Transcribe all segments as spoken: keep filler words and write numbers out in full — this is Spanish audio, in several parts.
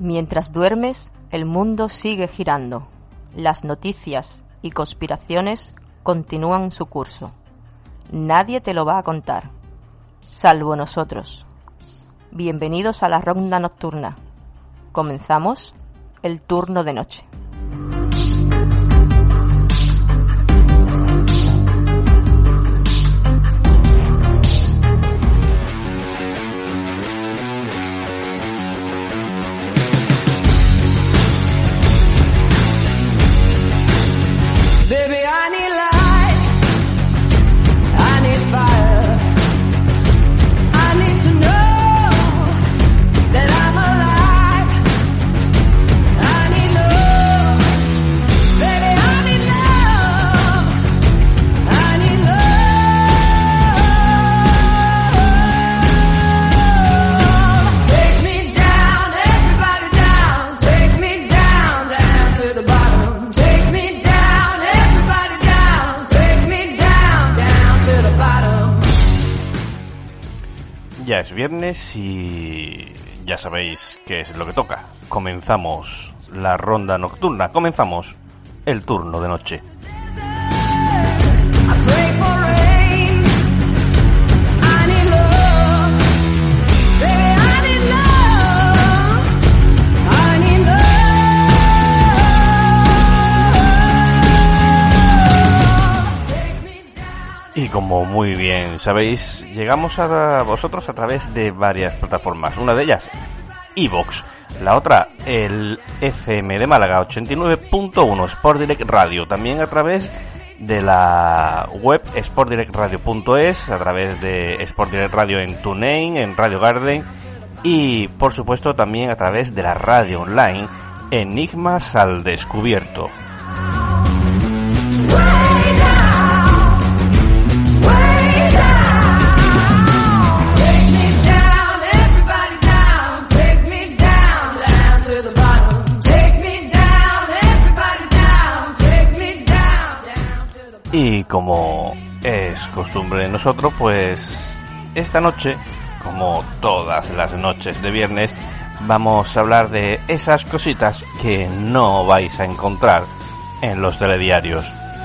Mientras duermes, el mundo sigue girando. Las noticias y conspiraciones continúan su curso. Nadie te lo va a contar, salvo nosotros. Bienvenidos a la ronda nocturna. Comenzamos el turno de noche. Ya es viernes y ya sabéis qué es lo que toca. Comenzamos la ronda nocturna, comenzamos el turno de noche. Y como muy bien sabéis, llegamos a vosotros a través de varias plataformas. Una de ellas, iVoox. La otra, el F M de Málaga ochenta y nueve punto uno, Sport Direct Radio. También a través de la web sport direct radio punto es, a través de Sport Direct Radio en TuneIn, en Radio Garden. Y, por supuesto, también a través de la radio online, Enigmas al Descubierto. Y como es costumbre de nosotros, pues esta noche, como todas las noches de viernes, vamos a hablar de esas cositas que no vais a encontrar en los telediarios.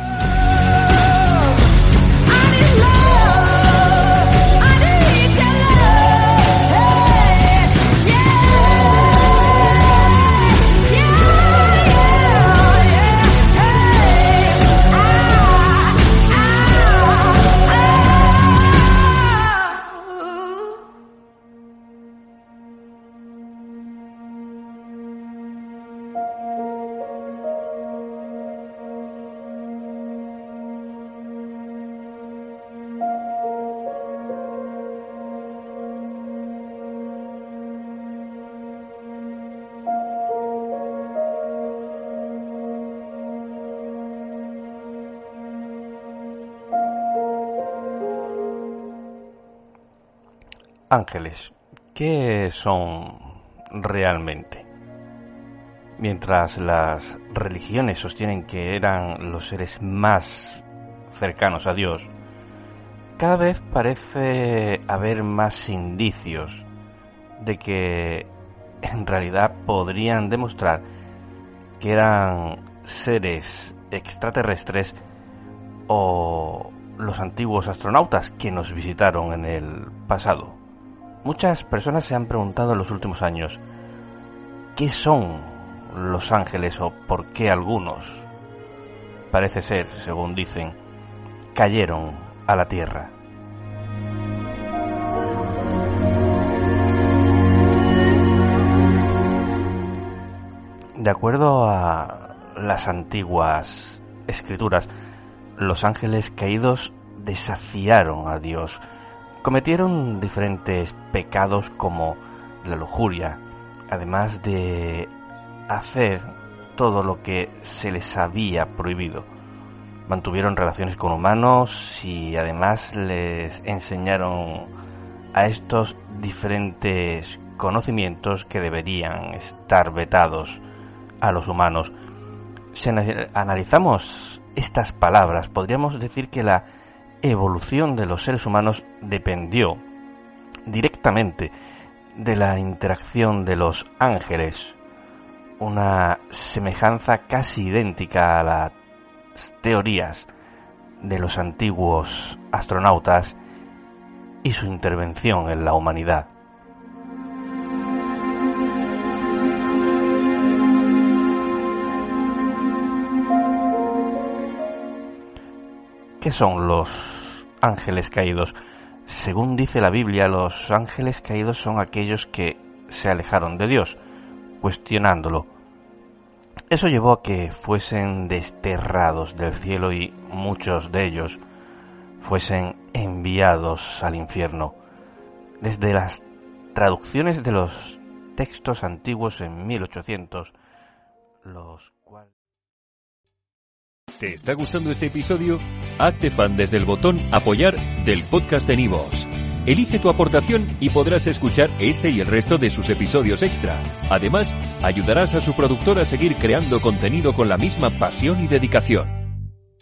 Ángeles, ¿qué son realmente? Mientras las religiones sostienen que eran los seres más cercanos a Dios, cada vez parece haber más indicios de que en realidad podrían demostrar que eran seres extraterrestres o los antiguos astronautas que nos visitaron en el pasado. Muchas personas se han preguntado en los últimos años ¿qué son los ángeles o por qué algunos, parece ser, según dicen, cayeron a la tierra? De acuerdo a las antiguas escrituras, los ángeles caídos desafiaron a Dios. Cometieron diferentes pecados como la lujuria, además de hacer todo lo que se les había prohibido. Mantuvieron relaciones con humanos y además les enseñaron a estos diferentes conocimientos que deberían estar vetados a los humanos. Si analizamos estas palabras, podríamos decir que la evolución de los seres humanos dependió directamente de la interacción de los ángeles una semejanza casi idéntica a las teorías de los antiguos astronautas y su intervención en la humanidad. ¿Qué son los ángeles caídos? Según dice la Biblia, los ángeles caídos son aquellos que se alejaron de Dios, cuestionándolo. Eso llevó a que fuesen desterrados del cielo y muchos de ellos fuesen enviados al infierno. Desde las traducciones de los textos antiguos en mil ochocientos, los cuales... ¿Te está gustando este episodio? Hazte fan desde el botón Apoyar del podcast de Nivos. Elige tu aportación y podrás escuchar este y el resto de sus episodios extra. Además, ayudarás a su productor a seguir creando contenido con la misma pasión y dedicación.